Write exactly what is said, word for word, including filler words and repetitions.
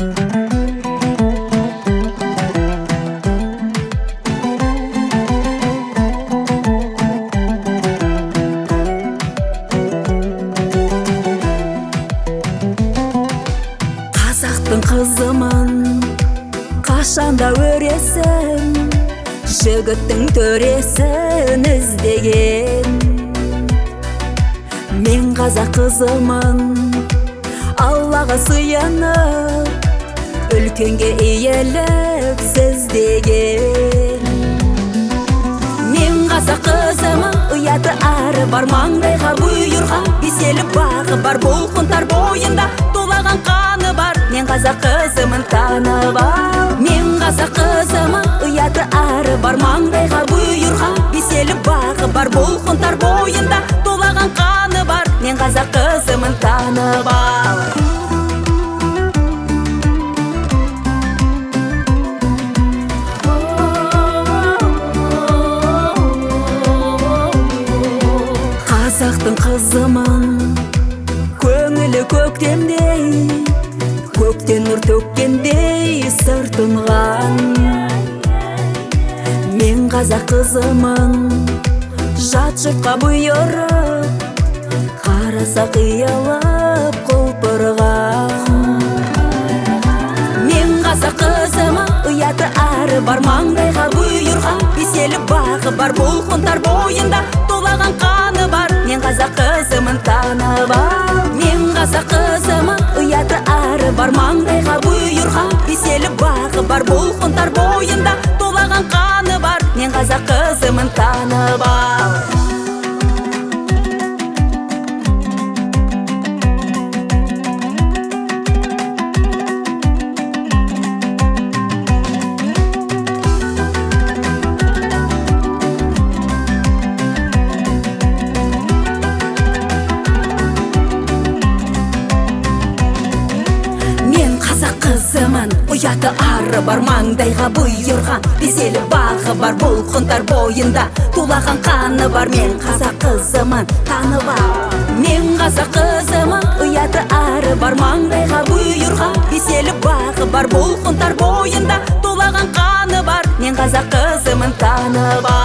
Қазақтың қызымын, қашанда өресін, жігіттің төресін іздеген. Мен қазақ қызымын, Аллаға сыянып, үлкенге иеліп сіздеген. Мен қазақ қызымын, ұяты ары бар, маңдайға бұйырған, беселі бағы бар, бұлқынтар бойында тулаған қаны бар. Мен қазақ қызымын, танып ал. Мен қазақ қызымын, ұяты ары бар, маңдайға бұйырған, беселі бағы бар, бұлқынтар бойында тулаған қаны бар. Мен қазақ қызымын, танып ал. Қазақтың қызымын, көңілі көктемдей, көктен нұр төккендей сыр тұнған. Мен қазақ қызымын, жат жұртқа бұйырып, қараса қиялап құлпырған. Мен қазақ қызымын, ұяты ары бар, маңдайға бұйырған, беселі бағы бар, бұлқынтар бойында тулаған қаны бар. Мен қазақ қызымын, танып ал. Мен қазақ қызымын, ұяты ары бар, маңдайға бұйырған, беселі бағы бар, бұлқынтар бойында тулаған қаны бар. Мен қазақ қызымын, танып ал. Қызымын, ұяты ары бар, маңдайға бұйырған, беселі бағы бар, бұлқынтар бойында тулаған қаны бар. Мен қазақ қызымын, танып ал. Мен қазақ қызымын, ұяты ары бар, маңдайға бұйырған, беселі бағы бар, бұлқынтар бойында тулаған қаны бар. Мен қазақ қызымын, танып ал.